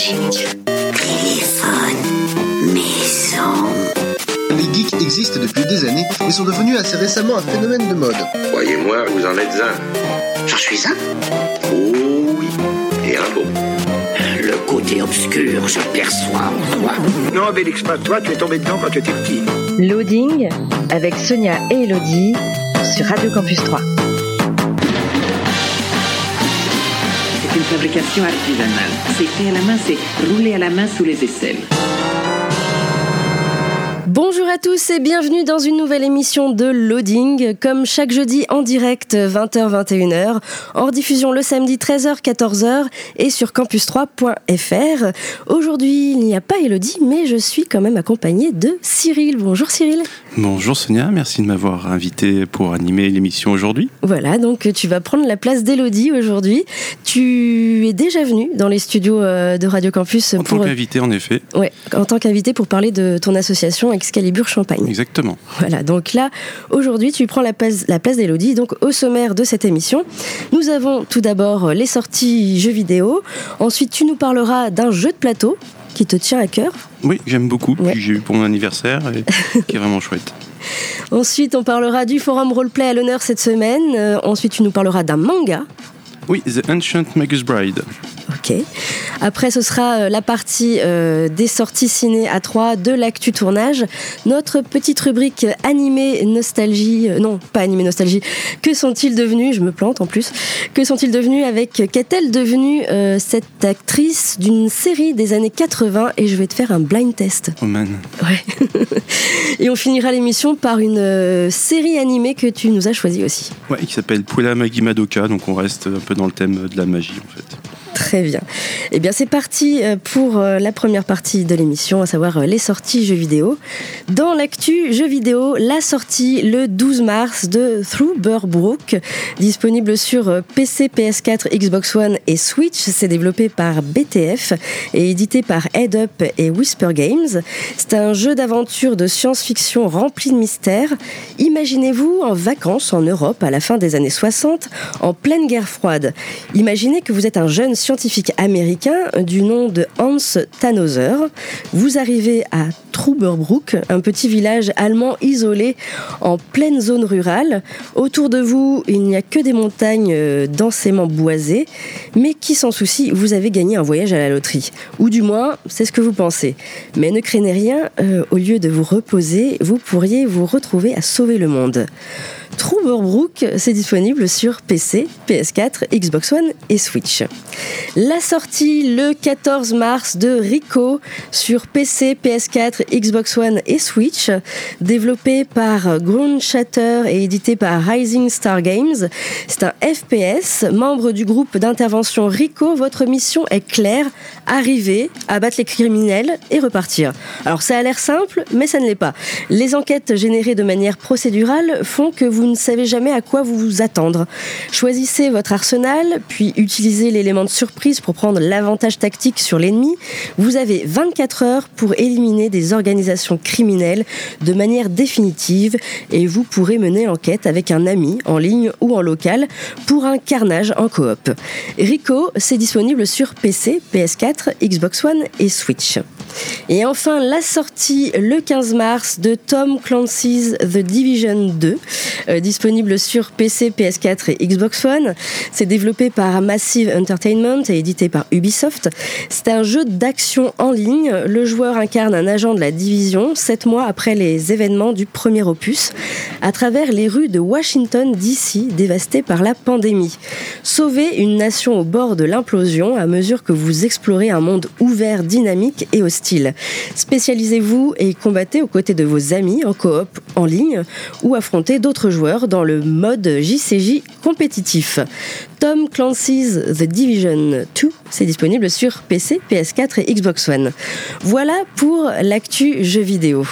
téléphone, maison. Les geeks existent depuis des années et sont devenus assez récemment un phénomène de mode. Croyez-moi, vous en êtes un. J'en suis un. Oh oui, et un beau. Le côté obscur, je perçois en toi. Non, Bélix, pas toi, tu es tombé dedans quand tu étais petit. Loading avec Sonia et Elodie sur Radio Campus 3. C'est une fabrication artisanale. C'est fait à la main, c'est roulé à la main sous les aisselles. Bonjour à tous et bienvenue dans une nouvelle émission de Loading, comme chaque jeudi en direct 20h-21h, en rediffusion le samedi 13h-14h et sur campus3.fr. Aujourd'hui, il n'y a pas Elodie, mais je suis quand même accompagnée de Cyril. Bonjour Cyril. Bonjour Sonia, merci de m'avoir invité pour animer l'émission aujourd'hui. Voilà, donc tu vas prendre la place d'Elodie aujourd'hui. Tu es déjà venu dans les studios de Radio Campus en tant qu'invité, en effet. Ouais, en tant qu'invité pour parler de ton association Excalibur Champagne. Exactement. Voilà, donc là, aujourd'hui, tu prends la place d'Elodie. Donc, au sommaire de cette émission, nous avons tout d'abord les sorties jeux vidéo. Ensuite, tu nous parleras d'un jeu de plateau qui te tient à cœur. Oui, j'aime beaucoup. Ouais. Puis j'ai eu pour mon anniversaire et qui est vraiment chouette. Ensuite, on parlera du forum roleplay à l'honneur cette semaine. Ensuite, tu nous parleras d'un manga. Oui, The Ancient Magus Bride. Ok. Après, ce sera la partie des sorties ciné à 3 de l'actu tournage. Notre petite rubrique animé nostalgie. Non, pas animé nostalgie. Que sont-ils devenus ? Je me plante en plus. Que sont-ils devenus avec qu'est-elle devenue cette actrice d'une série des années 80 ? Et je vais te faire un blind test. Oh man. Ouais. Et on finira l'émission par une série animée que tu nous as choisie aussi. Ouais, qui s'appelle Puella Magi Madoka. Donc on reste un peu dans le thème de la magie en fait. Très bien. Eh bien, c'est parti pour la première partie de l'émission, à savoir les sorties jeux vidéo. Dans l'actu jeux vidéo, la sortie le 12 mars de Through Burr Brook, disponible sur PC, PS4, Xbox One et Switch. C'est développé par BTF et édité par Head Up et Whisper Games. C'est un jeu d'aventure de science-fiction rempli de mystères. Imaginez-vous en vacances en Europe à la fin des années 60, en pleine guerre froide. Imaginez que vous êtes un jeune scientifique américain du nom de Hans Tannhäuser. Vous arrivez à Trüberbrook, un petit village allemand isolé en pleine zone rurale. Autour de vous, il n'y a que des montagnes densément boisées, mais qui s'en soucie, vous avez gagné un voyage à la loterie. Ou du moins, c'est ce que vous pensez. Mais ne craignez rien, au lieu de vous reposer, vous pourriez vous retrouver à sauver le monde. Trüberbrook, c'est disponible sur PC, PS4, Xbox One et Switch. La sortie le 14 mars de Rico sur PC, PS4, Xbox One et Switch, développé par Ground Shatter et édité par Rising Star Games. C'est un FPS, membre du groupe d'intervention Rico. Votre mission est claire, arriver, abattre les criminels et repartir. Alors ça a l'air simple, mais ça ne l'est pas. Les enquêtes générées de manière procédurale font que vous ne savez jamais à quoi vous attendre. Choisissez votre arsenal, puis utilisez l'élément de surprise pour prendre l'avantage tactique sur l'ennemi. Vous avez 24 heures pour éliminer des organisations criminelles de manière définitive et vous pourrez mener l'enquête avec un ami en ligne ou en local pour un carnage en coop. Rico, c'est disponible sur PC, PS4, Xbox One et Switch. Et enfin, la sortie le 15 mars de Tom Clancy's The Division 2, disponible sur PC, PS4 et Xbox One. C'est développé par Massive Entertainment et édité par Ubisoft. C'est un jeu d'action en ligne. Le joueur incarne un agent de la Division 7 mois après les événements du premier opus, à travers les rues de Washington DC dévastées par la pandémie. Sauvez une nation au bord de l'implosion à mesure que vous explorez un monde ouvert, dynamique et hostile. Spécialisez-vous et combattez aux côtés de vos amis en coop, en ligne, ou affrontez d'autres joueurs dans le mode JCJ compétitif. Tom Clancy's The Division 2, c'est disponible sur PC, PS4 et Xbox One. Voilà pour l'actu jeux vidéo.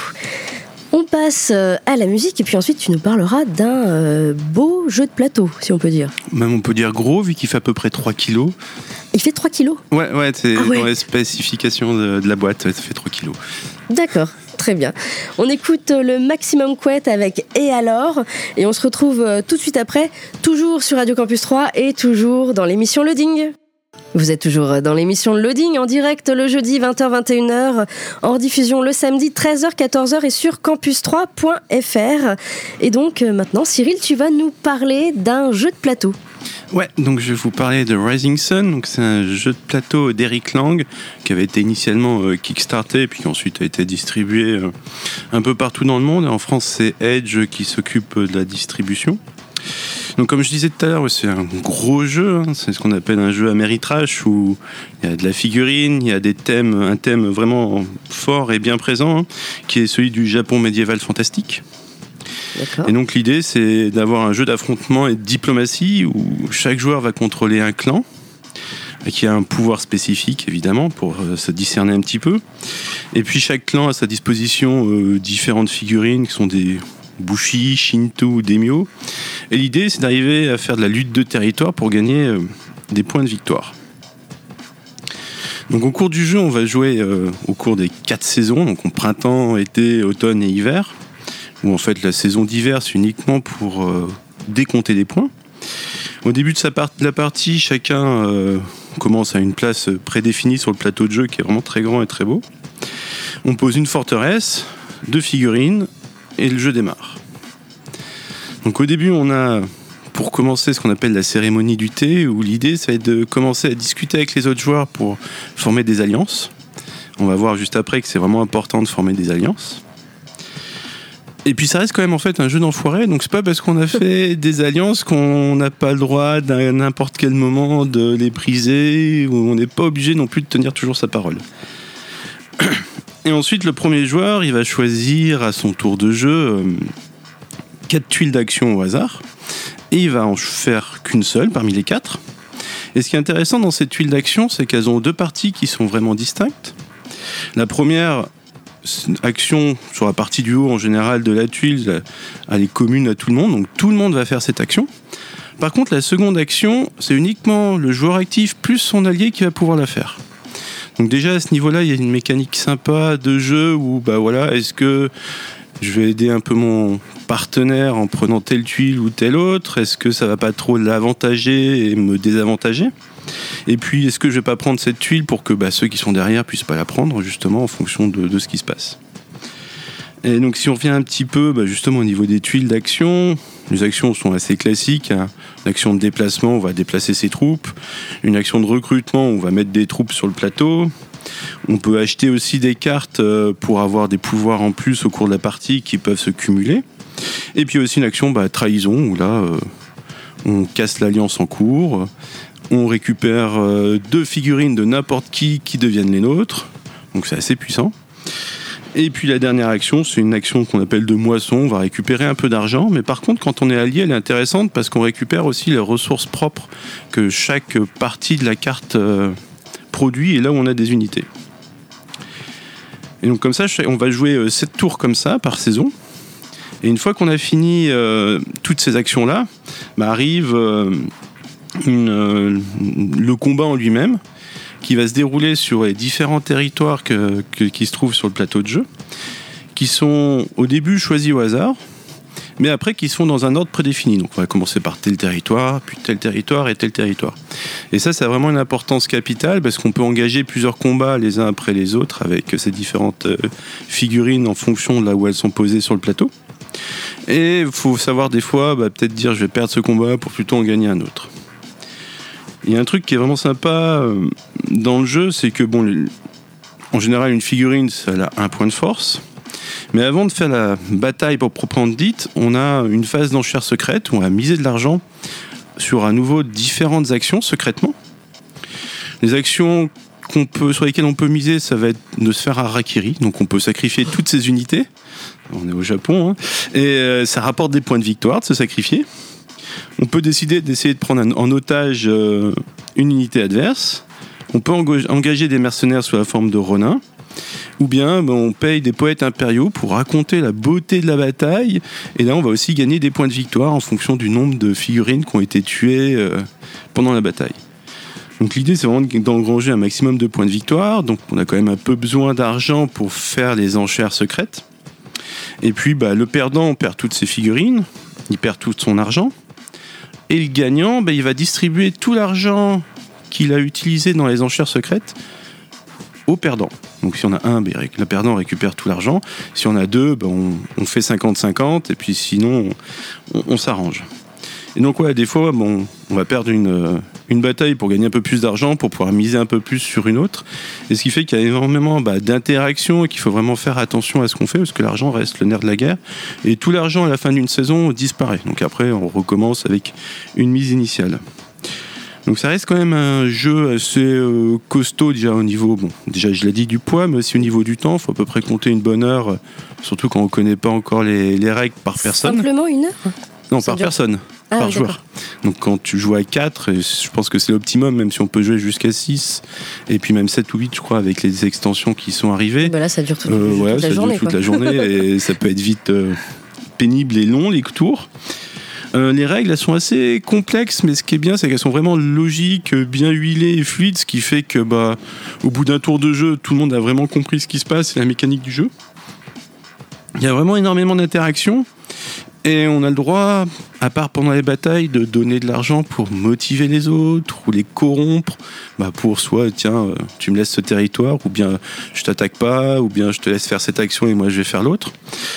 On passe à la musique et puis ensuite tu nous parleras d'un beau jeu de plateau, si on peut dire. Même on peut dire gros, vu qu'il fait à peu près 3 kilos. Il fait 3 kilos ? Ouais, c'est dans les spécifications de la boîte, ça fait 3 kilos. D'accord. Très bien. On écoute le Maximum Couette avec Et alors ? Et on se retrouve tout de suite après, toujours sur Radio Campus 3 et toujours dans l'émission Loading. Vous êtes toujours dans l'émission Loading en direct le jeudi 20h-21h, en rediffusion le samedi 13h-14h et sur campus3.fr. Et donc maintenant, Cyril, tu vas nous parler d'un jeu de plateau. Ouais, donc je vais vous parler de Rising Sun. Donc c'est un jeu de plateau d'Eric Lang qui avait été initialement kickstarté puis qui ensuite a été distribué un peu partout dans le monde. En France, c'est Edge qui s'occupe de la distribution. Donc comme je disais tout à l'heure, c'est un gros jeu, hein. C'est ce qu'on appelle un jeu Ameritrash où il y a de la figurine, il y a des thèmes, un thème vraiment fort et bien présent, hein, qui est celui du Japon médiéval fantastique. D'accord. Et donc l'idée, c'est d'avoir un jeu d'affrontement et de diplomatie où chaque joueur va contrôler un clan qui a un pouvoir spécifique évidemment pour se discerner un petit peu. Et puis chaque clan a à sa disposition différentes figurines qui sont des Bushi, Shinto, Daimyo. Et l'idée, c'est d'arriver à faire de la lutte de territoire pour gagner des points de victoire. Donc au cours du jeu, on va jouer au cours des 4 saisons, donc en printemps, été, automne et hiver, où en fait la saison d'hiver, c'est uniquement pour décompter des points. Au début de la partie, chacun commence à une place prédéfinie sur le plateau de jeu qui est vraiment très grand et très beau. On pose une forteresse, 2 figurines, et le jeu démarre. Donc au début, on a, pour commencer, ce qu'on appelle la cérémonie du thé, où l'idée, ça va être de commencer à discuter avec les autres joueurs pour former des alliances. On va voir juste après que c'est vraiment important de former des alliances. Et puis ça reste quand même en fait un jeu d'enfoiré, donc c'est pas parce qu'on a fait des alliances qu'on n'a pas le droit à n'importe quel moment de les briser, ou on n'est pas obligé non plus de tenir toujours sa parole. Et ensuite, le premier joueur, il va choisir à son tour de jeu 4 tuiles d'action au hasard. Et il va en faire qu'une seule parmi les 4. Et ce qui est intéressant dans ces tuiles d'action, c'est qu'elles ont 2 parties qui sont vraiment distinctes. La première action sur la partie du haut, en général, de la tuile, elle est commune à tout le monde. Donc tout le monde va faire cette action. Par contre, la seconde action, c'est uniquement le joueur actif plus son allié qui va pouvoir la faire. Donc déjà à ce niveau-là, il y a une mécanique sympa de jeu où est-ce que je vais aider un peu mon partenaire en prenant telle tuile ou telle autre ? Est-ce que ça va pas trop l'avantager et me désavantager ? Et puis est-ce que je vais pas prendre cette tuile pour que ceux qui sont derrière puissent pas la prendre justement en fonction de ce qui se passe ? Et donc si on revient un petit peu justement au niveau des tuiles d'action, les actions sont assez classiques, hein. Une action de déplacement, on va déplacer ses troupes. Une action de recrutement, on va mettre des troupes sur le plateau. On peut acheter aussi des cartes pour avoir des pouvoirs en plus au cours de la partie qui peuvent se cumuler. Et puis aussi une action trahison, où là, on casse l'alliance en cours. On récupère 2 figurines de n'importe qui deviennent les nôtres. Donc c'est assez puissant. Et puis la dernière action, c'est une action qu'on appelle de moisson. On va récupérer un peu d'argent, mais par contre, quand on est allié, elle est intéressante parce qu'on récupère aussi les ressources propres que chaque partie de la carte produit, et là où on a des unités. Et donc comme ça, on va jouer 7 tours comme ça par saison. Et une fois qu'on a fini toutes ces actions-là, arrive le combat en lui-même, qui va se dérouler sur les différents territoires qui se trouvent sur le plateau de jeu, qui sont au début choisis au hasard, mais après qui sont dans un ordre prédéfini. Donc on va commencer par tel territoire, puis tel territoire et tel territoire. Et ça a vraiment une importance capitale, parce qu'on peut engager plusieurs combats les uns après les autres avec ces différentes figurines en fonction de là où elles sont posées sur le plateau. Et il faut savoir des fois, peut-être dire je vais perdre ce combat pour plutôt en gagner un autre. Il y a un truc qui est vraiment sympa dans le jeu, c'est que en général une figurine, elle a 1 point de force. Mais avant de faire la bataille pour proprement dite, on a une phase d'enchère secrète où on va miser de l'argent sur à nouveau différentes actions secrètement. Les actions sur lesquelles on peut miser, ça va être de se faire harakiri, donc on peut sacrifier toutes ses unités. On est au Japon, hein, et ça rapporte des points de victoire de se sacrifier. On peut décider d'essayer de prendre en otage une unité adverse. On peut engager des mercenaires sous la forme de ronins. Ou bien on paye des poètes impériaux pour raconter la beauté de la bataille. Et là, on va aussi gagner des points de victoire en fonction du nombre de figurines qui ont été tuées pendant la bataille. Donc l'idée, c'est vraiment d'engranger un maximum de points de victoire. Donc on a quand même un peu besoin d'argent pour faire les enchères secrètes. Et puis le perdant, on perd toutes ses figurines. Il perd tout son argent. Et le gagnant, il va distribuer tout l'argent qu'il a utilisé dans les enchères secrètes au perdant. Donc si on a un, le perdant récupère tout l'argent. Si on a deux, on fait 50-50 et puis sinon on s'arrange. Et donc des fois on va perdre une bataille pour gagner un peu plus d'argent, pour pouvoir miser un peu plus sur une autre. Et ce qui fait qu'il y a énormément d'interactions et qu'il faut vraiment faire attention à ce qu'on fait parce que l'argent reste le nerf de la guerre. Et tout l'argent à la fin d'une saison disparaît. Donc après on recommence avec une mise initiale. Donc ça reste quand même un jeu assez costaud déjà au niveau, déjà je l'ai dit, du poids, mais aussi au niveau du temps. Il faut à peu près compter une bonne heure, surtout quand on ne connaît pas encore les règles par personne. Simplement une heure ? Non, par personne, par joueur. Donc quand tu joues à 4, je pense que c'est l'optimum, même si on peut jouer jusqu'à 6, et puis même 7 ou 8, je crois, avec les extensions qui sont arrivées. Là, ça dure toute la journée. Et ça peut être vite pénible et long, les tours. Les règles, elles sont assez complexes, mais ce qui est bien, c'est qu'elles sont vraiment logiques, bien huilées et fluides, ce qui fait que, au bout d'un tour de jeu, tout le monde a vraiment compris ce qui se passe et la mécanique du jeu. Il y a vraiment énormément d'interactions, et on a le droit, à part pendant les batailles, de donner de l'argent pour motiver les autres, ou les corrompre, pour soit, tiens, tu me laisses ce territoire, ou bien je t'attaque pas, ou bien je te laisse faire cette action et moi je vais faire l'autre.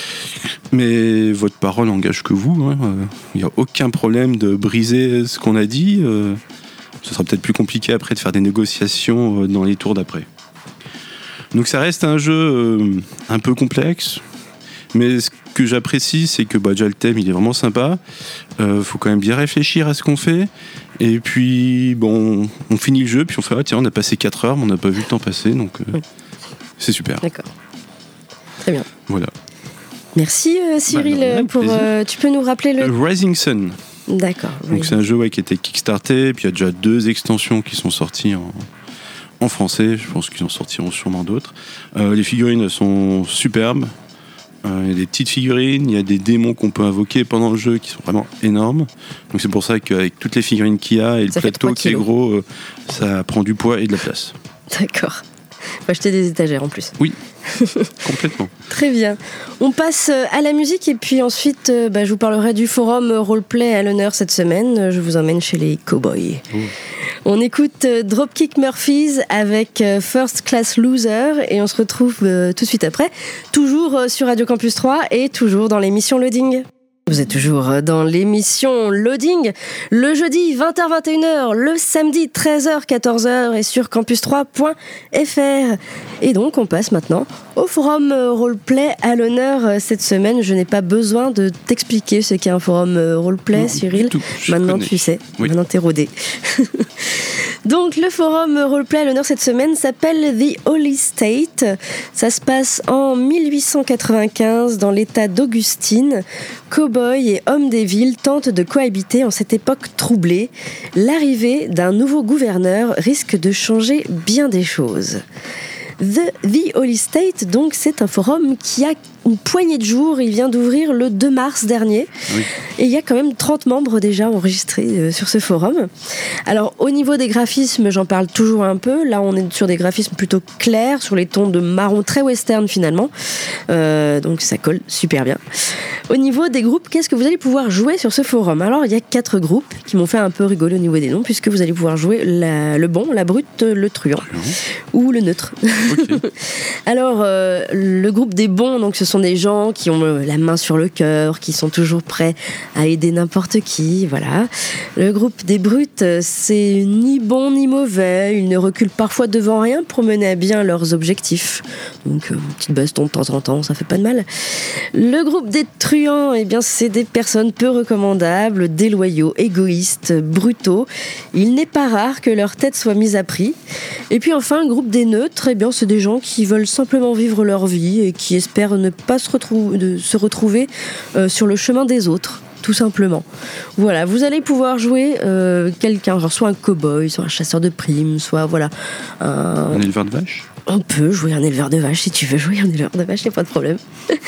Mais votre parole n'engage que vous. Il n'y a aucun problème de briser ce qu'on a dit. Ce sera peut-être plus compliqué après de faire des négociations dans les tours d'après. Donc ça reste un jeu un peu complexe. Mais ce que j'apprécie, c'est que déjà le thème il est vraiment sympa. Faut quand même bien réfléchir à ce qu'on fait. Et puis on finit le jeu, puis on fait tiens, on a passé 4 heures, mais on n'a pas vu le temps passer. Donc c'est super. D'accord. Très bien. Voilà. Merci Cyril. Tu peux nous rappeler le... Rising Sun. D'accord. Donc c'est un jeu qui a été kickstarté, puis il y a déjà 2 extensions qui sont sorties en français. Je pense qu'ils en sortiront sûrement d'autres. Les figurines sont superbes. Il y a des petites figurines, il y a des démons qu'on peut invoquer pendant le jeu qui sont vraiment énormes. Donc c'est pour ça qu'avec toutes les figurines qu'il y a et le plateau qui est gros, ça prend du poids et de la place. D'accord. Faut acheter des étagères en plus. Oui, complètement. Très bien. On passe à la musique et puis ensuite, je vous parlerai du forum Roleplay à l'honneur cette semaine. Je vous emmène chez les Cowboys. Oh. On écoute Dropkick Murphys avec First Class Loser et on se retrouve tout de suite après, toujours sur Radio Campus 3 et toujours dans l'émission Loading. Vous êtes toujours dans l'émission Loading, le jeudi 20h-21h, le samedi 13h-14h et sur campus3.fr. Et donc on passe maintenant au forum Roleplay à l'honneur cette semaine. Je n'ai pas besoin de t'expliquer ce qu'est un forum Roleplay, non, Cyril. Maintenant tu sais, oui. Maintenant t'es rodé. Donc le forum Roleplay à l'honneur cette semaine s'appelle The Holy State. Ça se passe en 1895 dans l'état d'Augustine. Cow-boys et hommes des villes tentent de cohabiter en cette époque troublée. L'arrivée d'un nouveau gouverneur risque de changer bien des choses. The Holy State, donc, c'est un forum qui a une poignée de jours. Il vient d'ouvrir le 2 mars dernier. Oui. Et il y a quand même 30 membres déjà enregistrés sur ce forum. Alors, au niveau des graphismes, j'en parle toujours un peu. Là, on est sur des graphismes plutôt clairs, sur les tons de marron très western finalement. Donc, ça colle super bien. Au niveau des groupes, qu'est-ce que vous allez pouvoir jouer sur ce forum ? Alors, il y a 4 groupes qui m'ont fait un peu rigoler au niveau des noms, puisque vous allez pouvoir jouer le bon, la brute, le truand. Ou le neutre. Okay. Alors, le groupe des bons, donc ce sont des gens qui ont la main sur le cœur, qui sont toujours prêts à aider n'importe qui, voilà. Le groupe des brutes, c'est ni bon ni mauvais, ils ne reculent parfois devant rien pour mener à bien leurs objectifs. Donc, une petite baston de temps en temps, ça fait pas de mal. Le groupe des truands, eh bien, c'est des personnes peu recommandables, déloyaux, égoïstes, brutaux. Il n'est pas rare que leur tête soit mise à prix. Et puis enfin, le groupe des neutres, eh bien, c'est des gens qui veulent simplement vivre leur vie et qui espèrent ne pas se retrouver sur le chemin des autres, tout simplement. Voilà, vous allez pouvoir jouer quelqu'un, genre soit un cow-boy, soit un chasseur de primes, soit voilà un éleveur de vaches. On peut jouer un éleveur de vaches si tu veux jouer un éleveur de vaches, il n'y a pas de problème.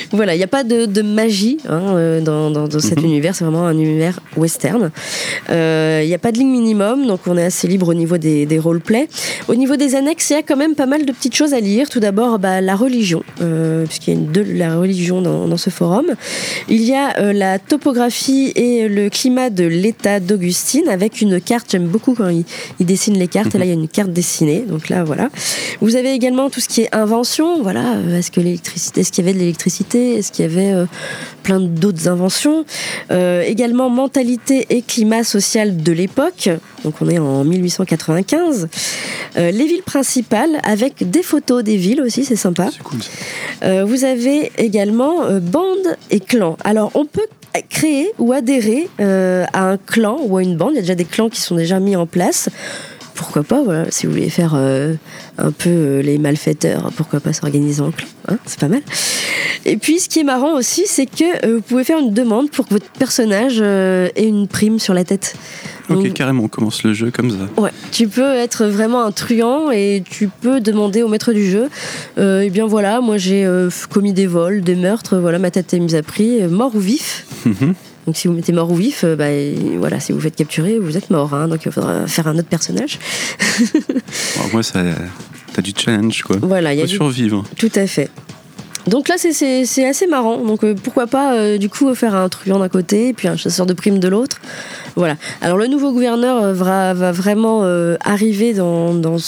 Voilà, il n'y a pas de magie dans cet univers, c'est vraiment un univers western. Il n'y a pas de ligne minimum, donc on est assez libre au niveau des roleplays. Au niveau des annexes, il y a quand même pas mal de petites choses à lire. Tout d'abord, la religion, puisqu'il y a de la religion dans ce forum. Il y a la topographie et le climat de l'état d'Augustine, avec une carte. J'aime beaucoup quand il dessine les cartes, et là il y a une carte dessinée, donc là voilà. Vous avez également tout ce qui est invention, voilà, est-ce qu'il y avait de l'électricité, est-ce qu'il y avait plein d'autres inventions, également mentalité et climat social de l'époque, donc on est en 1895, les villes principales avec des photos des villes aussi, c'est sympa. C'est cool ça. Vous avez également bandes et clans. Alors on peut créer ou adhérer à un clan ou à une bande. Il y a déjà des clans qui sont déjà mis en place. Pourquoi pas, voilà, si vous voulez faire un peu les malfaiteurs, pourquoi pas s'organiser en clan, hein, c'est pas mal. Et puis ce qui est marrant aussi, c'est que vous pouvez faire une demande pour que votre personnage ait une prime sur la tête. Ok, Donc, carrément, on commence le jeu comme ça. ouais, tu peux être vraiment un truand et tu peux demander au maître du jeu, eh bien voilà, moi j'ai commis des vols, des meurtres, voilà, ma tête est mise à prix, mort ou vif. Donc si vous mettez mort ou vif, voilà, si vous faites capturer, vous êtes mort, hein, donc il faudra faire un autre personnage. Alors moi, t'as du challenge, quoi. Voilà, faut survivre. Tout à fait. Donc là, c'est assez marrant. Donc pourquoi pas, du coup, faire un truand d'un côté et puis un chasseur de primes de l'autre. Voilà. Alors le nouveau gouverneur va vraiment arriver dans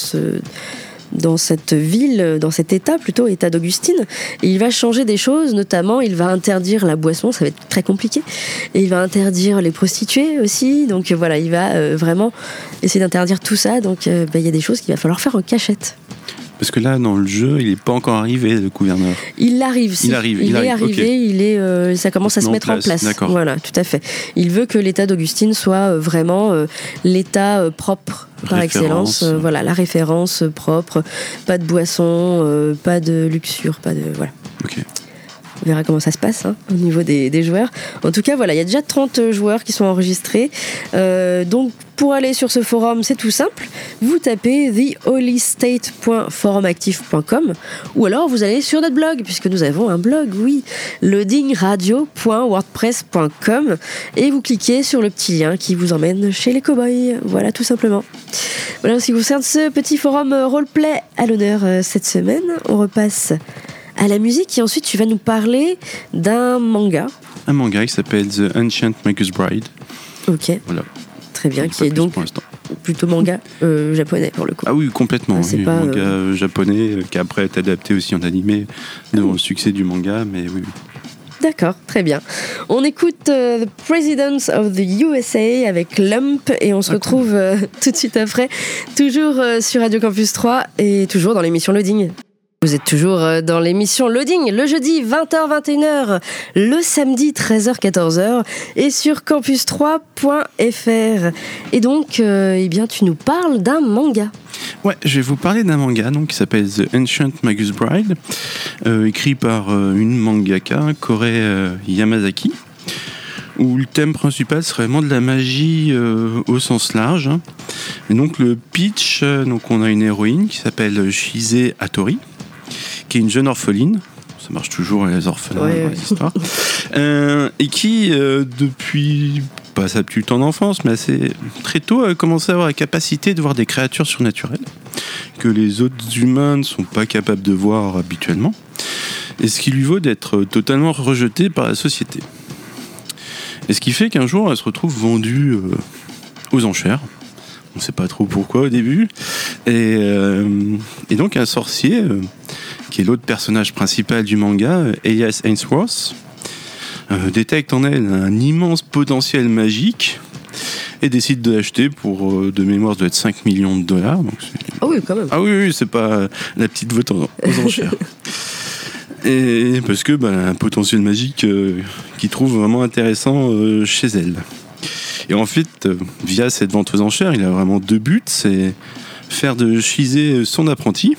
cette ville, dans cet état plutôt, état d'Augustine, et il va changer des choses, notamment il va interdire la boisson, ça va être très compliqué, et il va interdire les prostituées aussi, donc voilà, il va vraiment essayer d'interdire tout ça, donc il y a des choses qu'il va falloir faire en cachette. Parce que là, dans le jeu, il n'est pas encore arrivé, le gouverneur. Il arrive, si. Il est arrivé, okay. Ça commence à se mettre en place. D'accord. Voilà, tout à fait. Il veut que l'état d'Augustine soit vraiment l'état propre par excellence. Voilà, la référence propre. Pas de boisson, pas de luxure, pas de... Voilà. Ok. On verra comment ça se passe au niveau des joueurs. En tout cas, voilà, il y a déjà 30 joueurs qui sont enregistrés. Donc, pour aller sur ce forum, c'est tout simple. Vous tapez theholystate.forumactif.com ou alors vous allez sur notre blog, puisque nous avons un blog, oui, loadingradio.wordpress.com, et vous cliquez sur le petit lien qui vous emmène chez les cow-boys. Voilà, tout simplement. Voilà, en ce qui concerne ce petit forum roleplay à l'honneur cette semaine, on repasse à la musique et ensuite tu vas nous parler d'un manga. Un manga qui s'appelle The Ancient Magus Bride. Ok. Voilà. Très bien, qui est donc plutôt manga japonais pour le coup. Ah oui, complètement. C'est pas manga japonais qui après est adapté aussi en animé devant le succès du manga, mais oui. D'accord, très bien. On écoute The Presidents of the USA avec Lump et on se retrouve tout de suite après, toujours sur Radio Campus 3 et toujours dans l'émission Loading. Vous êtes toujours dans l'émission Loading, le jeudi 20h-21h, le samedi 13h-14h et sur campus3.fr. Et donc, eh bien, tu nous parles d'un manga. Ouais, je vais vous parler d'un manga donc, qui s'appelle The Ancient Magus Bride, écrit par une mangaka, Kore Yamazaki, où le thème principal serait vraiment de la magie au sens large. Et donc le pitch, donc on a une héroïne qui s'appelle Shise Hattori, qui est une jeune orpheline, ça marche toujours les orphelins dans les histoires, et qui depuis pas sa plus tendre enfance, mais assez très tôt a commencé à avoir la capacité de voir des créatures surnaturelles que les autres humains ne sont pas capables de voir habituellement, et ce qui lui vaut d'être totalement rejetée par la société. Et ce qui fait qu'un jour elle se retrouve vendue aux enchères. On ne sait pas trop pourquoi au début, et donc un sorcier qui est l'autre personnage principal du manga, Elias Ainsworth, détecte en elle un immense potentiel magique et décide de l'acheter pour, de mémoire, doit être 5 millions de dollars. Donc ah oui, quand même. Ah oui, c'est pas la petite vente aux enchères. Et parce que un potentiel magique qu'il trouve vraiment intéressant chez elle. Et en fait, via cette vente aux enchères, il a vraiment deux buts, c'est faire de Shise son apprenti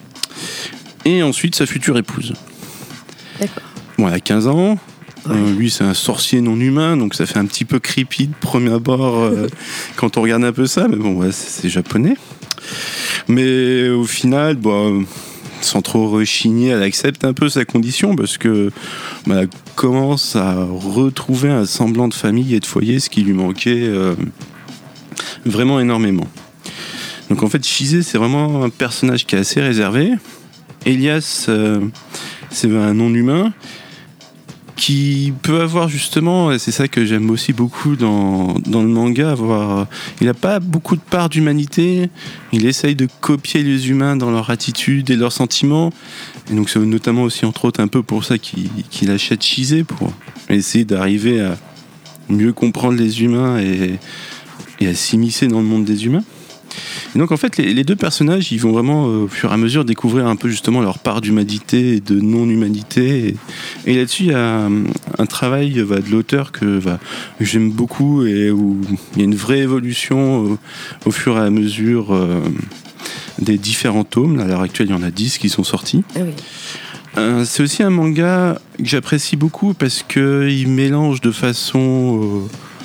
et ensuite sa future épouse. D'accord. Bon, elle a 15 ans. Lui, c'est un sorcier non humain, donc ça fait un petit peu creepy de premier abord quand on regarde un peu ça, mais bon, c'est japonais. Mais au final, sans trop rechigner, elle accepte un peu sa condition parce que elle commence à retrouver un semblant de famille et de foyer, ce qui lui manquait vraiment énormément. Donc en fait, Chizé, c'est vraiment un personnage qui est assez réservé. Elias, c'est un non-humain qui peut avoir justement, et c'est ça que j'aime aussi beaucoup dans le manga, il n'a pas beaucoup de part d'humanité, il essaye de copier les humains dans leur attitude et leurs sentiments, et donc c'est notamment aussi entre autres un peu pour ça qu'il achète Chizé, pour essayer d'arriver à mieux comprendre les humains et à s'immiscer dans le monde des humains. Et donc en fait les deux personnages ils vont vraiment au fur et à mesure découvrir un peu justement leur part d'humanité et de non-humanité et là-dessus il y a un travail de l'auteur que j'aime beaucoup et où il y a une vraie évolution au fur et à mesure des différents tomes. À l'heure actuelle il y en a 10 qui sont sortis. Ah oui. C'est aussi un manga que j'apprécie beaucoup parce qu'il mélange de façon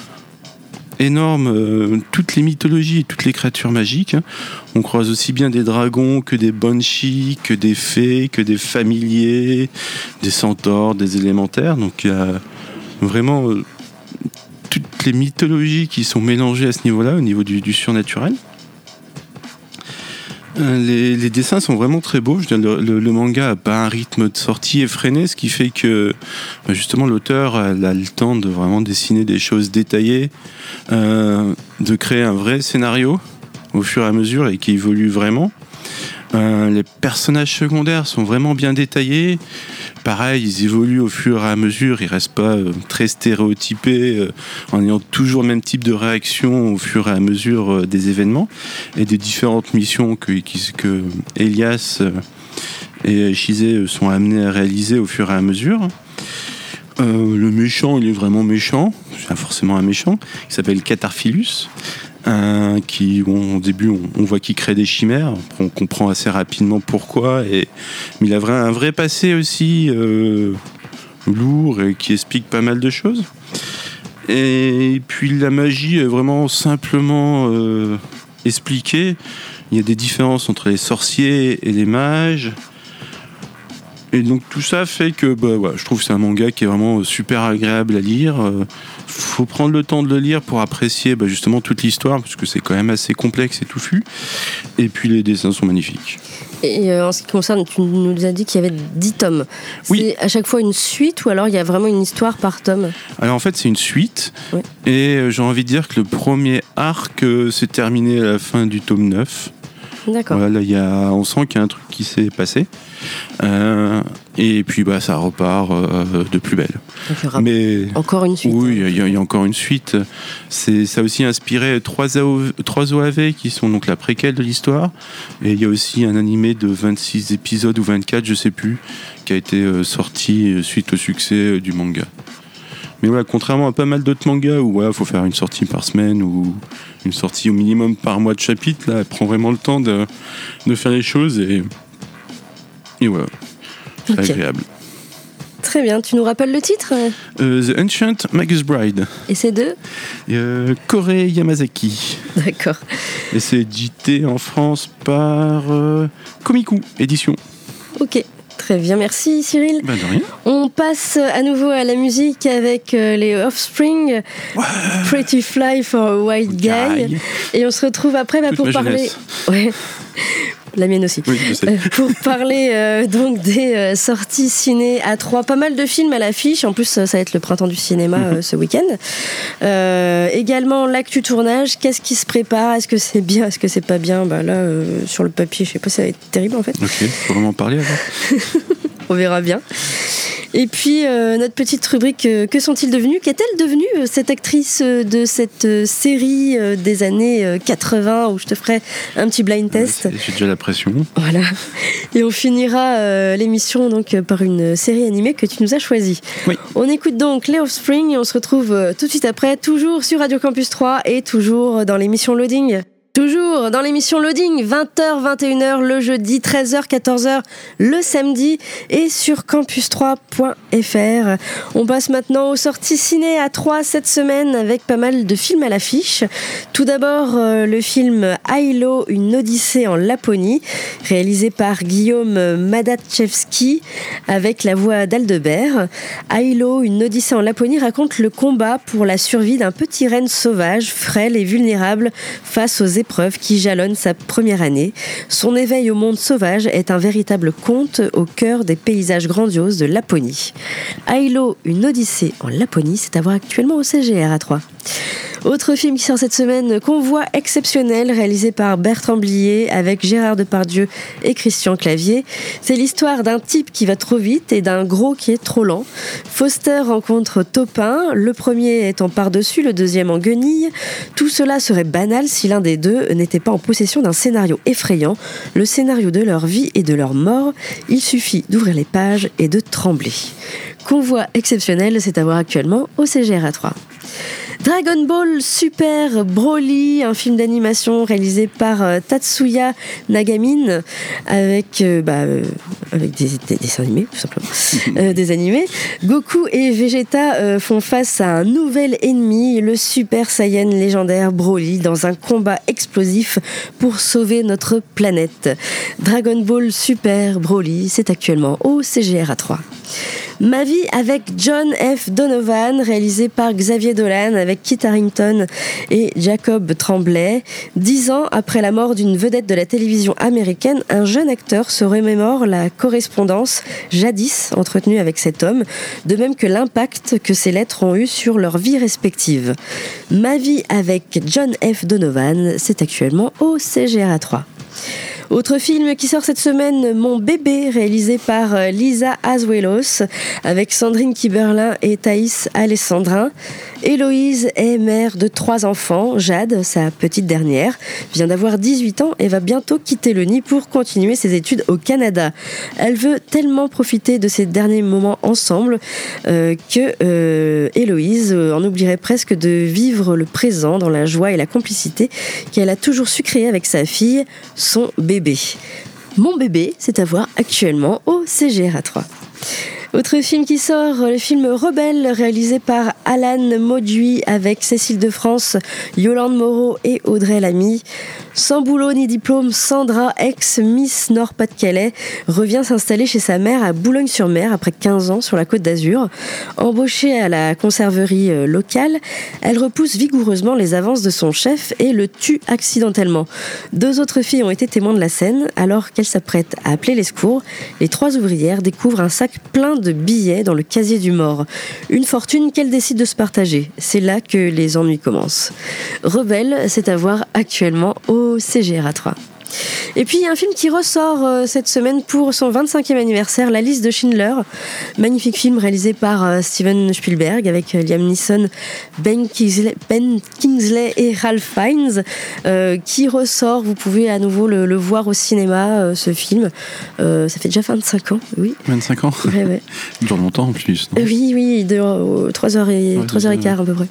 énorme toutes les mythologies et toutes les créatures magiques. On croise aussi bien des dragons que des banshees, que des fées, que des familiers, des centaures, des élémentaires. Donc il y a vraiment toutes les mythologies qui sont mélangées à ce niveau-là, au niveau du surnaturel. Les dessins sont vraiment très beaux. Je veux dire, le manga n'a pas un rythme de sortie effréné, ce qui fait que justement l'auteur a le temps de vraiment dessiner des choses détaillées, de créer un vrai scénario au fur et à mesure et qui évolue vraiment. Les personnages secondaires sont vraiment bien détaillés. Pareil, ils évoluent au fur et à mesure. Ils restent pas très stéréotypés en ayant toujours le même type de réaction au fur et à mesure des événements et des différentes missions que Elias et Chizé sont amenés à réaliser au fur et à mesure. Le méchant, il est vraiment méchant. C'est forcément un méchant. Il s'appelle Catarphilus. Au début on voit qu'il crée des chimères, après on comprend assez rapidement pourquoi, mais il a un vrai passé aussi lourd et qui explique pas mal de choses. Et puis la magie est vraiment simplement expliquée. Il y a des différences entre les sorciers et les mages. Et donc tout ça fait que je trouve que c'est un manga qui est vraiment super agréable à lire. Faut prendre le temps de le lire pour apprécier justement toute l'histoire, parce que c'est quand même assez complexe et touffu. Et puis les dessins sont magnifiques. Et en ce qui concerne, tu nous as dit qu'il y avait 10 tomes. Oui. C'est à chaque fois une suite ou alors il y a vraiment une histoire par tome ? Alors en fait c'est une suite. Oui. Et j'ai envie de dire que le premier arc s'est terminé à la fin du tome 9. D'accord. Voilà, on sent qu'il y a un truc qui s'est passé. Et puis ça repart de plus belle. Donc, il y aura encore une suite. Oui, il y a encore une suite. Ça a aussi inspiré 3 OAV qui sont donc la préquelle de l'histoire. Et il y a aussi un animé de 26 épisodes ou 24, je sais plus, qui a été sorti suite au succès du manga. Mais voilà, contrairement à pas mal d'autres mangas où il faut faire une sortie par semaine ou une sortie au minimum par mois de chapitre, là, elle prend vraiment le temps de faire les choses et voilà, c'est agréable. Très bien, tu nous rappelles le titre ? The Ancient Magus Bride. Et c'est de Korei Yamazaki. D'accord. Et c'est édité en France par Komiku Édition. Ok. Très bien, merci Cyril. De rien. On passe à nouveau à la musique avec les Offspring, Pretty Fly for a White Guy. Et on se retrouve après pour parler. Ouais. La mienne aussi. Oui, je sais. Pour parler donc des sorties ciné à 3, pas mal de films à l'affiche. En plus, ça va être le printemps du cinéma ce week-end. Également l'actu tournage. Qu'est-ce qui se prépare ? Est-ce que c'est bien ? Est-ce que c'est pas bien ? Là, sur le papier, je sais pas, ça va être terrible en fait. Ok, faut vraiment en parler alors. On verra bien. Et puis, notre petite rubrique « Que sont-ils devenus ?» Qu'est-elle devenue, cette actrice de cette série des années 80 où je te ferai un petit blind test. J'ai déjà la pression. Voilà. Et on finira l'émission donc, par une série animée que tu nous as choisie. Oui. On écoute donc les Offspring et on se retrouve tout de suite après, toujours sur Radio Campus 3 et toujours dans l'émission Loading. Toujours dans l'émission Loading, 20h, 21h le jeudi, 13h, 14h le samedi et sur campus3.fr. On passe maintenant aux sorties ciné à 3 cette semaine avec pas mal de films à l'affiche. Tout d'abord, le film Ailo, une odyssée en Laponie, réalisé par Guillaume Madachevski avec la voix d'Aldebert. Ailo, une odyssée en Laponie raconte le combat pour la survie d'un petit renne sauvage, frêle et vulnérable face aux épreuves qui jalonnent sa première année. Son éveil au monde sauvage est un véritable conte au cœur des paysages grandioses de Laponie. Ailo, une odyssée en Laponie, c'est à voir actuellement au CGR à 3. Autre film qui sort cette semaine, Convoi exceptionnel, réalisé par Bertrand Blier avec Gérard Depardieu et Christian Clavier. C'est l'histoire d'un type qui va trop vite et d'un gros qui est trop lent. Foster rencontre Topin, le premier étant par-dessus, le deuxième en guenille. Tout cela serait banal si l'un des deux n'était pas en possession d'un scénario effrayant, le scénario de leur vie et de leur mort. Il suffit d'ouvrir les pages et de trembler. Convoi exceptionnel, c'est à voir actuellement au CGR A3. Dragon Ball Super Broly, un film d'animation réalisé par Tatsuya Nagamine avec des dessins animés, tout simplement. Des animés. Goku et Vegeta font face à un nouvel ennemi, le Super Saiyan légendaire Broly, dans un combat explosif pour sauver notre planète. Dragon Ball Super Broly, c'est actuellement au CGR A3. Ma vie avec John F. Donovan, réalisé par Xavier Dolan avec Kit Harington et Jacob Tremblay. 10 ans après la mort d'une vedette de la télévision américaine, un jeune acteur se remémore la correspondance jadis entretenue avec cet homme, de même que l'impact que ces lettres ont eu sur leur vie respective. Ma vie avec John F. Donovan, c'est actuellement au CGR A3. Autre film qui sort cette semaine, Mon bébé, réalisé par Lisa Azuelos, avec Sandrine Kiberlin et Thaïs Alessandrin. Héloïse est mère de 3 enfants. Jade, sa petite dernière, vient d'avoir 18 ans et va bientôt quitter le nid pour continuer ses études au Canada. Elle veut tellement profiter de ces derniers moments ensemble que Héloïse en oublierait presque de vivre le présent dans la joie et la complicité qu'elle a toujours su créer avec sa fille, son bébé. Mon bébé, c'est à voir actuellement au CGR A3. Autre film qui sort, le film Rebelle, réalisé par Alan Mauduit avec Cécile de France, Yolande Moreau et Audrey Lamy. Sans boulot ni diplôme, Sandra, ex-Miss Nord-Pas-de-Calais, revient s'installer chez sa mère à Boulogne-sur-Mer après 15 ans sur la Côte d'Azur. Embauchée à la conserverie locale, elle repousse vigoureusement les avances de son chef et le tue accidentellement. 2 autres filles ont été témoins de la scène. Alors qu'elle s'apprête à appeler les secours, les 3 ouvrières découvrent un sac plein de billets dans le casier du mort. Une fortune qu'elle décide de se partager. C'est là que les ennuis commencent. Rebelle, c'est à voir actuellement au CGR A3. Et puis il y a un film qui ressort cette semaine pour son 25e anniversaire, La liste de Schindler. Magnifique film réalisé par Steven Spielberg avec Liam Neeson, Ben Kingsley et Ralph Fiennes qui ressort. Vous pouvez à nouveau le voir au cinéma, ce film. Ça fait déjà 25 ans, oui. 25 ans. Ouais. Il dure longtemps en plus. Non oui, il dure 3h15 à peu près.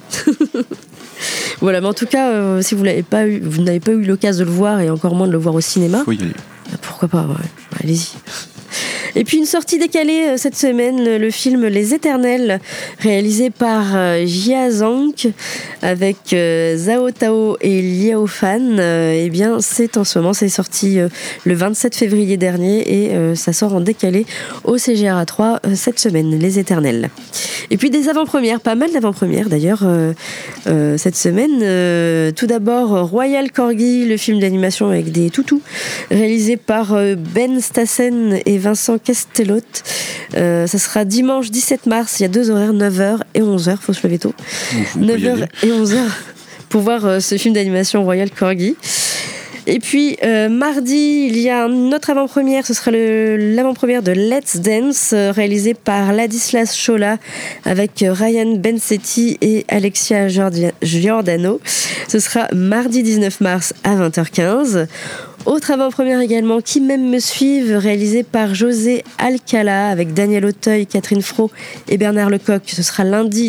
Voilà, mais en tout cas, si vous n'avez pas eu l'occasion de le voir et encore moins de le voir au cinéma, faut y aller. Pourquoi pas, ouais. Allez-y. Et puis une sortie décalée cette semaine, le film Les Éternels, réalisé par Jia Zhang avec Zhao Tao et Liao Fan. Eh bien, c'est en ce moment, c'est sorti le 27 février dernier et ça sort en décalé au CGR A3 cette semaine, Les Éternels. Et puis des avant-premières, pas mal d'avant-premières d'ailleurs cette semaine. Tout d'abord, Royal Corgi, le film d'animation avec des toutous, réalisé par Ben Stassen et Vincent Castellotte. Ça sera dimanche 17 mars, il y a 2 horaires, 9h et 11h, faut se lever tôt. 9h et 11h pour voir ce film d'animation Royal Corgi. Et puis mardi, il y a une autre avant-première, ce sera l'avant-première de Let's Dance, réalisé par Ladislas Chola avec Ryan Bensetti et Alexia Giordano. Ce sera mardi 19 mars à 20h15. Autre avant-première également, Qui m'aime me suive, réalisé par José Alcala avec Daniel Auteuil, Catherine Fro et Bernard Lecoq. Ce sera lundi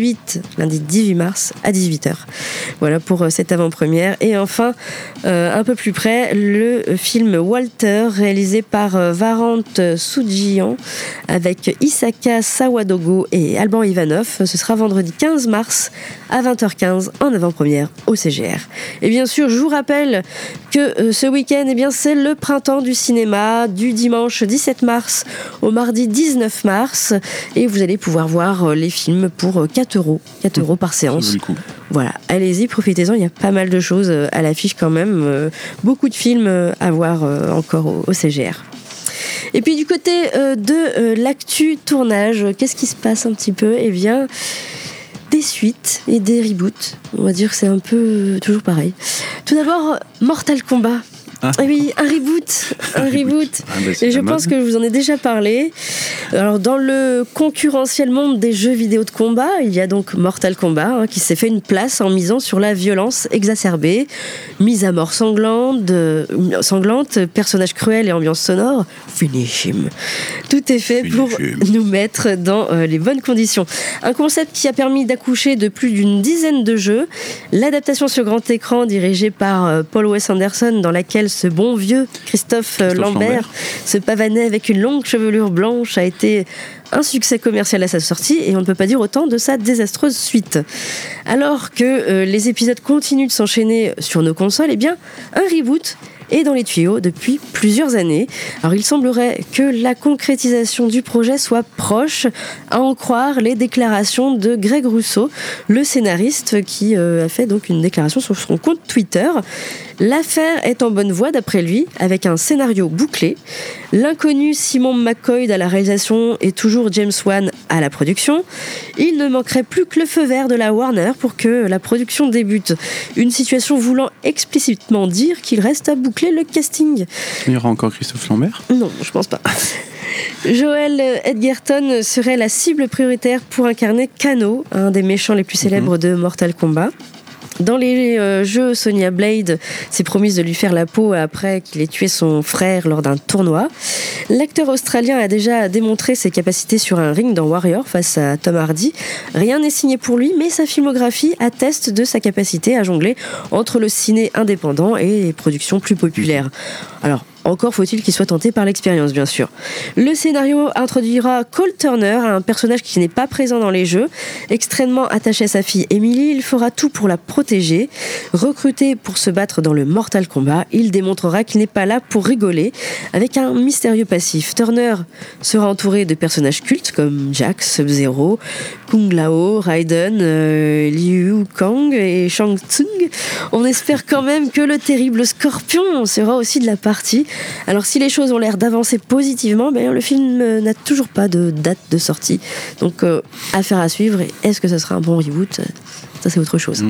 18 mars à 18h. Voilà pour cette avant-première. Et enfin, un peu plus près, le film Walter, réalisé par Varant Soudjian avec Isaka Sawadogo et Alban Ivanov. Ce sera vendredi 15 mars à 20h15 en avant-première au CGR. Et bien sûr, je vous rappelle que ce week-end, eh bien, c'est le printemps du cinéma, du dimanche 17 mars au mardi 19 mars. Et vous allez pouvoir voir les films pour 4 € par séance. Voilà, allez-y, profitez-en, il y a pas mal de choses à l'affiche quand même. Beaucoup de films à voir encore au CGR. Et puis du côté de l'actu tournage, qu'est-ce qui se passe un petit peu ? Eh bien, des suites et des reboots. On va dire que c'est un peu toujours pareil. Tout d'abord, Mortal Kombat. Ah oui, un reboot. Et je pense que je vous en ai déjà parlé. Alors, dans le concurrentiel monde des jeux vidéo de combat, il y a donc Mortal Kombat qui s'est fait une place en misant sur la violence exacerbée, mise à mort sanglante, personnages cruels et ambiance sonore. Finish him. Tout est fait pour nous mettre dans les bonnes conditions. Un concept qui a permis d'accoucher de plus d'une dizaine de jeux. L'adaptation sur grand écran dirigée par Paul Wes Anderson, dans laquelle ce bon vieux Christophe Lambert se pavanait avec une longue chevelure blanche, a été un succès commercial à sa sortie, et on ne peut pas dire autant de sa désastreuse suite. Alors que les épisodes continuent de s'enchaîner sur nos consoles, eh bien, un reboot est dans les tuyaux depuis plusieurs années. Alors il semblerait que la concrétisation du projet soit proche, à en croire les déclarations de Greg Russo, le scénariste, qui a fait donc une déclaration sur son compte Twitter. L'affaire est en bonne voie d'après lui, avec un scénario bouclé. L'inconnu Simon McCoy à la réalisation et toujours James Wan à la production. Il ne manquerait plus que le feu vert de la Warner pour que la production débute. Une situation voulant explicitement dire qu'il reste à boucler le casting. Il y aura encore Christophe Lambert ? Non, je pense pas. Joel Edgerton serait la cible prioritaire pour incarner Kano, un des méchants les plus célèbres de Mortal Kombat. Dans les jeux, Sonya Blade s'est promise de lui faire la peau après qu'il ait tué son frère lors d'un tournoi. L'acteur australien a déjà démontré ses capacités sur un ring dans Warrior face à Tom Hardy. Rien n'est signé pour lui, mais sa filmographie atteste de sa capacité à jongler entre le ciné indépendant et les productions plus populaires. Alors, encore faut-il qu'il soit tenté par l'expérience, bien sûr. Le scénario introduira Cole Turner, un personnage qui n'est pas présent dans les jeux. Extrêmement attaché à sa fille Emily, il fera tout pour la protéger. Recruté pour se battre dans le Mortal Kombat, il démontrera qu'il n'est pas là pour rigoler. Avec un mystérieux passif, Turner sera entouré de personnages cultes comme Jax, Sub-Zero, Kung Lao, Raiden, Liu Kang et Shang Tsung. On espère quand même que le terrible Scorpion sera aussi de la partie. Alors si les choses ont l'air d'avancer positivement, le film n'a toujours pas de date de sortie. Donc affaire à suivre. Et est-ce que ça sera un bon reboot ? Ça c'est autre chose.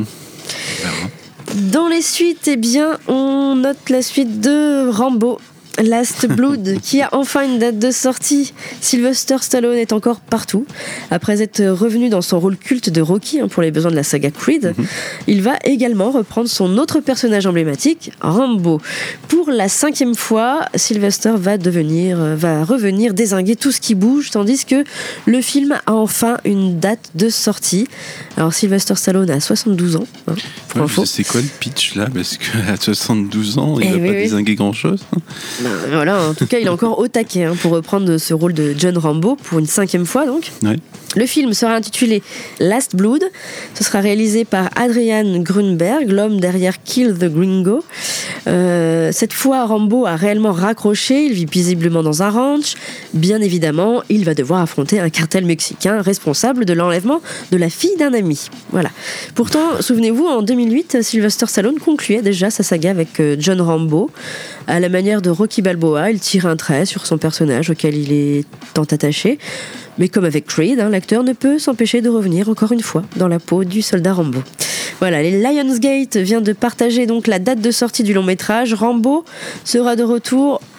Dans les suites, eh bien, on note la suite de Rambo Last Blood, qui a enfin une date de sortie. Sylvester Stallone est encore partout. Après être revenu dans son rôle culte de Rocky pour les besoins de la saga Creed, il va également reprendre son autre personnage emblématique, Rambo. Pour la 5e fois, Sylvester va revenir dézinguer tout ce qui bouge, tandis que le film a enfin une date de sortie. Alors Sylvester Stallone a 72 ans. C'est quoi le pitch là ? Parce qu'à 72 ans, il va pas dézinguer grand-chose. Voilà, en tout cas, il est encore au taquet pour reprendre ce rôle de John Rambo pour une 5e fois donc. Ouais. Le film sera intitulé Last Blood. Ce sera réalisé par Adrian Grunberg, l'homme derrière Kill the Gringo. Cette fois, Rambo a réellement raccroché. Il vit paisiblement dans un ranch. Bien évidemment, il va devoir affronter un cartel mexicain responsable de l'enlèvement de la fille d'un ami. Voilà. Pourtant, souvenez-vous, en 2008, Sylvester Stallone concluait déjà sa saga avec John Rambo. À la manière de Rocky Balboa, il tire un trait sur son personnage auquel il est tant attaché. Mais comme avec Creed, l'acteur ne peut s'empêcher de revenir encore une fois dans la peau du soldat Rambo. Voilà, les Lionsgate vient de partager donc la date de sortie du long métrage. Rambo sera de retour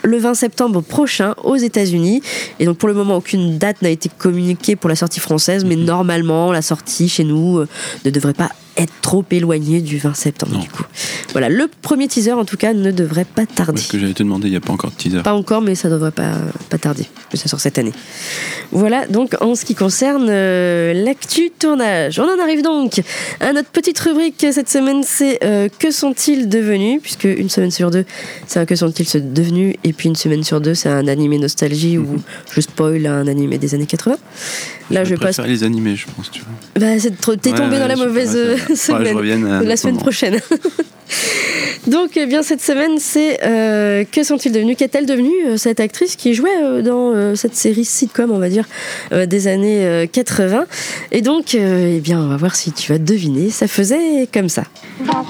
le 20 septembre prochain aux États-Unis. Et donc pour le moment, aucune date n'a été communiquée pour la sortie française, mais normalement, la sortie chez nous ne devrait pas être trop éloignée du 20 septembre. Du coup. Voilà, le premier teaser en tout cas ne devrait pas tarder. Parce que j'allais te demander, il n'y a pas encore de teaser. Pas encore, mais ça ne devrait pas tarder, que ça sort cette année. Voilà, donc en ce qui concerne l'actu tournage. On en arrive donc à notre petite rubrique cette semaine, c'est que sont-ils devenus, puisque une semaine sur deux, c'est un que sont-ils devenus, et puis une semaine sur deux, c'est un animé nostalgie où je spoil un animé des années 80. Là, je préfère les animés, je pense. Tu vois. Bah, t'es tombé dans la mauvaise semaine. Je reviens la semaine prochaine. Donc, eh bien, cette semaine, c'est que sont-ils devenus? Qu'est-elle devenue cette actrice qui jouait dans cette série sitcom, on va dire, des années 80? Et donc, eh bien, on va voir si tu vas deviner. Ça faisait comme ça. Je vais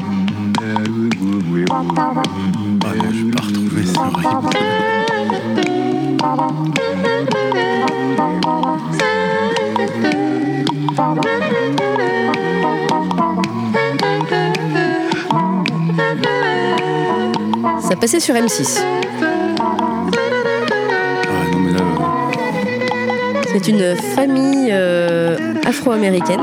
pas retrouver, c'est horrible. Ça passait sur M6. Non, mais là, c'est une famille afro-américaine.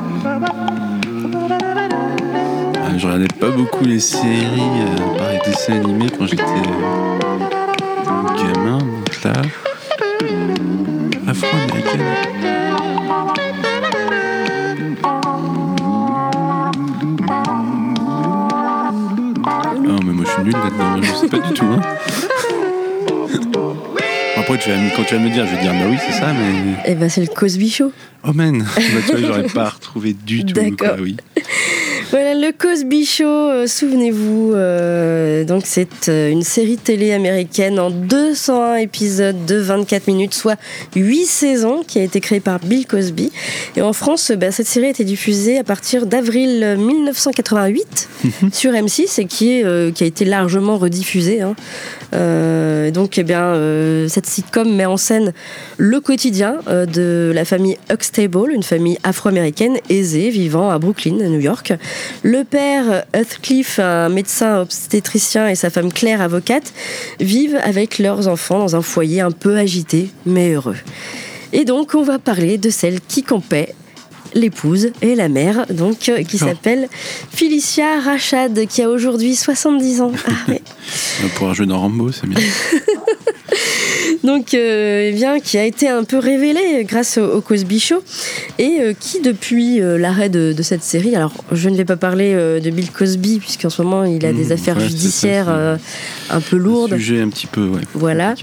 Je regardais pas beaucoup les séries par les dessins animés quand j'étais gamin, donc là, afro-américaine. Ah mais moi je suis nul là-dedans, je sais pas du tout. Hein. Après quand tu vas me dire, je vais dire bah oui c'est ça, mais... Eh ben c'est le Cosby Show. Oh man, bah, tu vois j'aurais pas retrouvé du tout. D'accord. Quoi, oui. Voilà, le Cosby Show, souvenez-vous, donc c'est une série télé américaine en 201 épisodes de 24 minutes, soit 8 saisons, qui a été créée par Bill Cosby. Et en France, cette série a été diffusée à partir d'avril 1988 sur M6 et qui a été largement rediffusée. Hein. Donc, cette sitcom met en scène le quotidien de la famille Huxtable, une famille afro-américaine aisée vivant à Brooklyn, à New York. Le père Heathcliff, un médecin obstétricien, et sa femme Claire, avocate, vivent avec leurs enfants dans un foyer un peu agité, mais heureux. Et donc, on va parler de celle qui campait, l'épouse et la mère, donc, qui s'appelle Phylicia Rashad, qui a aujourd'hui 70 ans. Ah, ouais. On va pouvoir jouer dans Rambo, c'est bien. Donc, qui a été un peu révélée grâce au Cosby Show et qui, depuis l'arrêt de cette série, alors je ne vais pas parler de Bill Cosby puisqu'en ce moment il a des affaires judiciaires un peu lourdes. Un sujet un petit peu, ouais. Voilà.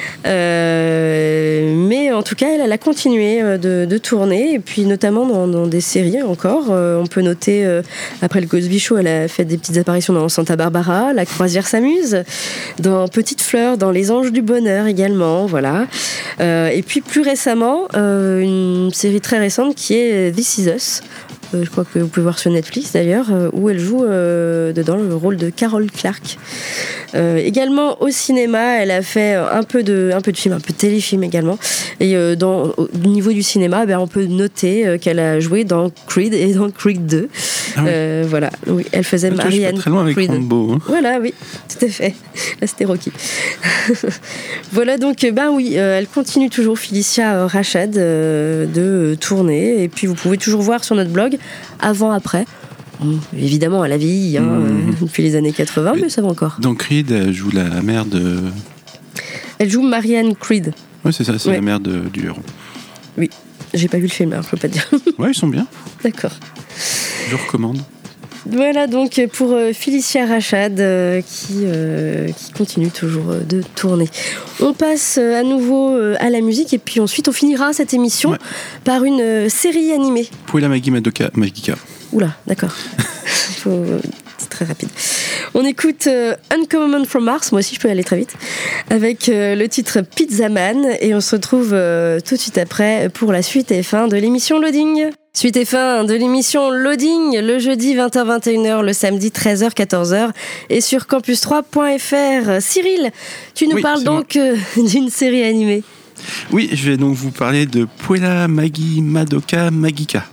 Mais en tout cas, elle a continué de tourner et puis notamment dans des séries encore. On peut noter, après le Cosby Show, elle a fait des petites apparitions dans Santa Barbara, La Croisière s'amuse, dans Petite Fleur, dans Les Anges du Bonheur également. Voilà. Et puis plus récemment, une série très récente qui est This Is Us. Je crois que vous pouvez voir sur Netflix d'ailleurs, où elle joue dedans le rôle de Carol Clark. Également au cinéma, elle a fait un peu de films, un peu de téléfilm également. Et au niveau du cinéma, on peut noter qu'elle a joué dans Creed et dans Creed 2. Ah oui. Voilà, oui, elle faisait Marianne. Pas très loin avec Creed. Rambo. Hein. Voilà, oui, tout à fait. Là, c'était Rocky. Voilà, donc, oui, elle continue toujours, Phylicia Rashad, de tourner. Et puis, vous pouvez toujours voir sur notre blog, avant-après. Évidemment, elle a vieilli depuis les années 80, mais ça va encore. Dans Creed, elle joue la mère de... Elle joue Marianne Creed. Oui, c'est ça, c'est la mère du héros. Oui, j'ai pas vu le film, alors je peux pas dire. Ouais, ils sont bien. D'accord. Je recommande. Voilà donc pour Phylicia Rashad qui continue toujours de tourner. On passe à nouveau à la musique et puis ensuite on finira cette émission par une série animée. Puella Madoka Magica. Oula, d'accord. C'est très rapide. On écoute Uncommon from Mars, moi aussi je peux aller très vite, avec le titre Pizza Man et on se retrouve tout de suite après pour la suite et fin de l'émission Loading. Suite et fin de l'émission Loading, le jeudi 20h-21h, le samedi 13h-14h et sur campus3.fr. Cyril, tu nous parles donc d'une série animée. Oui, je vais donc vous parler de Puella Madoka Magica.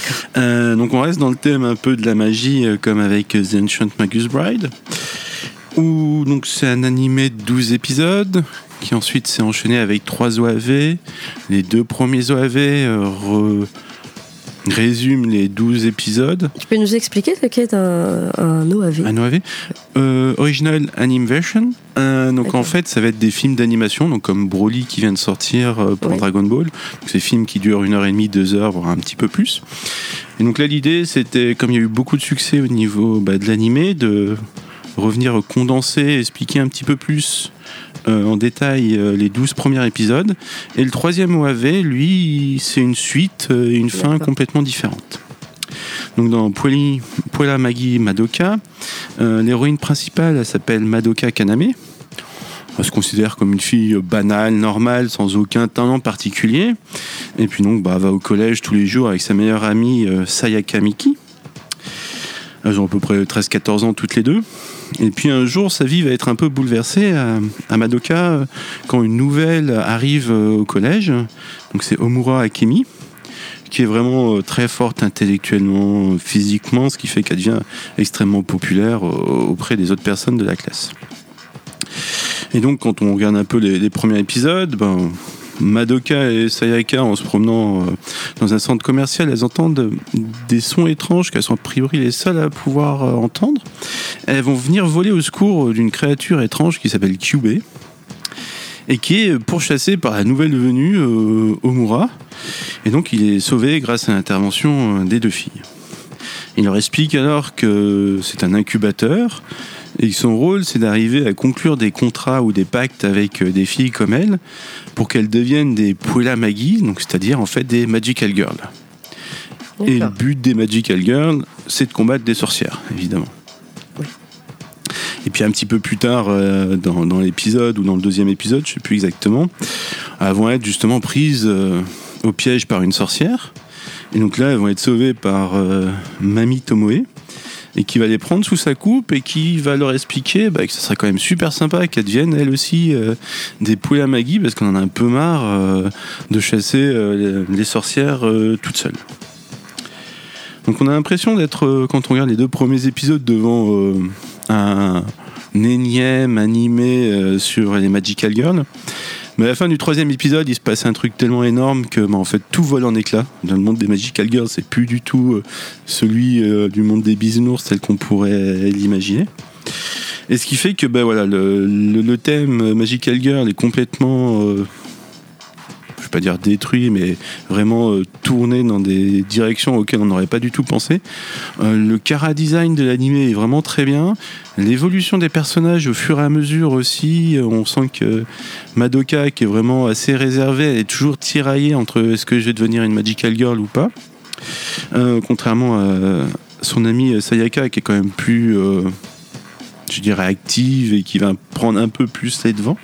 D'accord. Donc on reste dans le thème un peu de la magie comme avec The Ancient Magus Bride. Où donc c'est un animé de 12 épisodes qui ensuite s'est enchaîné avec 3 OAV. Les 2 premiers OAV résument les 12 épisodes. Tu peux nous expliquer ce qu'est un OAV? Un OAV Original Anime Version. Donc en fait, ça va être des films d'animation, donc comme Broly qui vient de sortir pour Dragon Ball. Donc, c'est des films qui durent 1h30, 2 heures, voire un petit peu plus. Et donc là, l'idée, c'était, comme il y a eu beaucoup de succès au niveau de l'animé, de revenir condenser, expliquer un petit peu plus en détail les 12 premiers épisodes. Et le 3e OAV, lui, c'est une suite et une fin complètement différente. Donc dans Puella Magi Madoka, l'héroïne principale elle s'appelle Madoka Kaname. Elle se considère comme une fille banale, normale, sans aucun talent particulier. Et puis donc elle va au collège tous les jours avec sa meilleure amie Sayaka Miki. Elles ont à peu près 13-14 ans toutes les deux. Et puis un jour, sa vie va être un peu bouleversée à Madoka quand une nouvelle arrive au collège. Donc c'est Omura Akemi, qui est vraiment très forte intellectuellement, physiquement, ce qui fait qu'elle devient extrêmement populaire auprès des autres personnes de la classe. Et donc quand on regarde un peu les premiers épisodes, Madoka et Sayaka, en se promenant dans un centre commercial, elles entendent des sons étranges qu'elles sont a priori les seules à pouvoir entendre. Elles vont venir voler au secours d'une créature étrange qui s'appelle Kyubey et qui est pourchassé par la nouvelle venue Omura. Et donc il est sauvé grâce à l'intervention des 2 filles. Il leur explique alors que c'est un incubateur et que son rôle c'est d'arriver à conclure des contrats ou des pactes avec des filles comme elle pour qu'elles deviennent des Puella Magi, donc c'est-à-dire en fait des Magical Girls. D'accord. Et le but des Magical Girls, c'est de combattre des sorcières, évidemment. Oui. Et puis un petit peu plus tard, dans l'épisode ou dans le 2e épisode, je ne sais plus exactement, elles vont être justement prises au piège par une sorcière. Et donc là, elles vont être sauvées par Mami Tomoe, et qui va les prendre sous sa coupe et qui va leur expliquer que ça serait quand même super sympa qu'elles deviennent elles aussi des Puella Magi, parce qu'on en a un peu marre de chasser les sorcières toutes seules. Donc on a l'impression d'être, quand on regarde les 2 premiers épisodes, devant un énième animé sur les Magical Girls. Mais à la fin du 3e épisode, il se passe un truc tellement énorme que en fait tout vole en éclats. Dans le monde des Magical Girls, c'est plus du tout celui du monde des bisounours tel qu'on pourrait l'imaginer. Et ce qui fait que le thème Magical Girl est complètement, je vais pas dire détruit, mais vraiment tourné dans des directions auxquelles on n'aurait pas du tout pensé. Le chara-design de l'animé est vraiment très bien. L'évolution des personnages au fur et à mesure aussi, on sent que Madoka, qui est vraiment assez réservée, elle est toujours tiraillée entre est-ce que je vais devenir une Magical Girl ou pas, contrairement à son amie Sayaka, qui est quand même plus je dirais active et qui va prendre un peu plus les devants.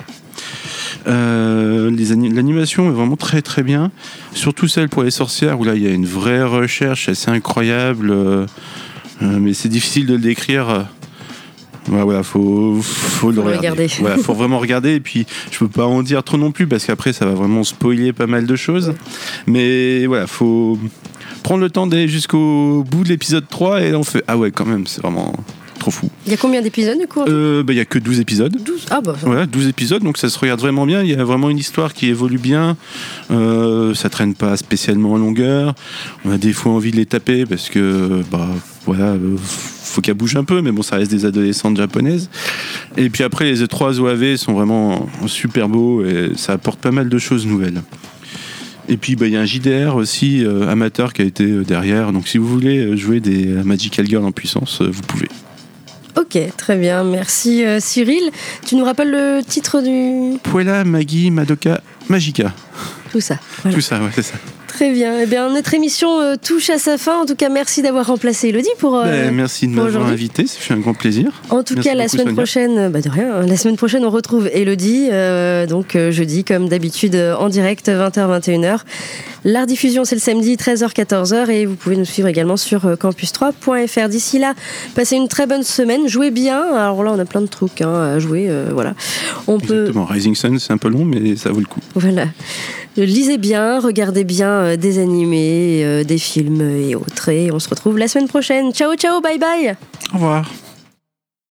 L'animation est vraiment très très bien, surtout celle pour les sorcières où là il y a une vraie recherche assez incroyable, mais c'est difficile de le décrire. Voilà, faut le regarder. Voilà, faut vraiment regarder, et puis je peux pas en dire trop non plus parce qu'après ça va vraiment spoiler pas mal de choses. Mais voilà, faut prendre le temps d'aller jusqu'au bout de l'épisode 3 et là on fait ah ouais, quand même, c'est vraiment trop fou. Il y a combien d'épisodes du coup? Il y a que 12 épisodes. 12 Ah bah. Voilà, 12 épisodes, donc ça se regarde vraiment bien. Il y a vraiment une histoire qui évolue bien. Ça traîne pas spécialement en longueur. On a des fois envie de les taper parce que faut qu'elle bouge un peu, mais bon, ça reste des adolescentes japonaises. Et puis après, les 3 OAV sont vraiment super beaux et ça apporte pas mal de choses nouvelles. Et puis il y a un JDR aussi amateur qui a été derrière, donc si vous voulez jouer des Magical Girl en puissance, vous pouvez. Ok, très bien, merci Cyril. Tu nous rappelles le titre du... Puella Magi Madoka Magica. Tout ça. Voilà. Tout ça, ouais, c'est ça. Très bien. Eh bien, notre émission touche à sa fin. En tout cas, merci d'avoir remplacé Elodie pour merci de m'avoir invité, ça fait un grand plaisir. En tout cas, la semaine prochaine, de rien. La semaine prochaine, on retrouve Elodie, donc jeudi, comme d'habitude, en direct, 20h, 21h. La rediffusion, c'est le samedi, 13h, 14h, et vous pouvez nous suivre également sur campus3.fr. D'ici là, passez une très bonne semaine, jouez bien. Alors là, on a plein de trucs à jouer, voilà. Exactement, Rising Sun, c'est un peu long, mais ça vaut le coup. Voilà. Lisez bien, regardez bien des animés, des films et autres. Et on se retrouve la semaine prochaine. Ciao, ciao, bye bye. Au revoir.